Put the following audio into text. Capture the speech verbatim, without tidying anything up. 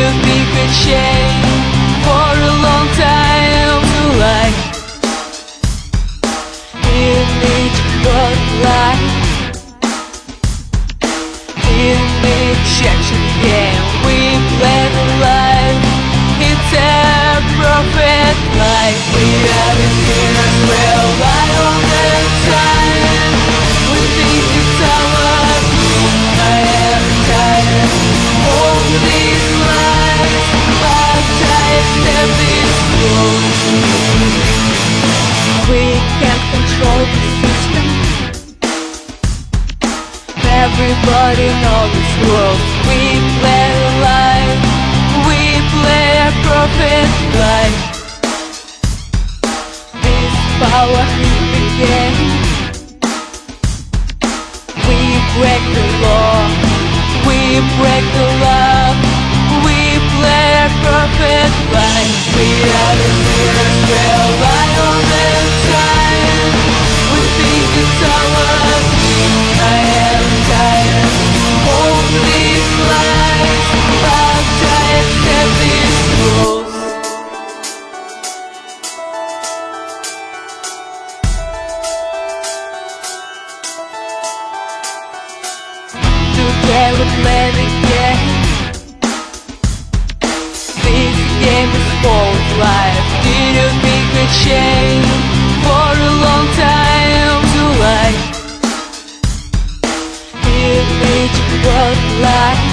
didn't make a change for a long time to life. Image was life. Image action game. We play the life. It's a perfect life. We are the heroes. We'll lie all the time. We think it's our dream. I am tired. All these lies are tired of this world. We can't control the system. Everybody knows this world. We play a life. We play a perfect life. This power is the game. We break the law. We break the law. We play a perfect life. We are the heroes. We'll lie all the time. We think it's our dream. I am tired. All these lies are tired of these rules. Today we play the game. This game is called life. Didn't make a change for a long time to life. Image was life.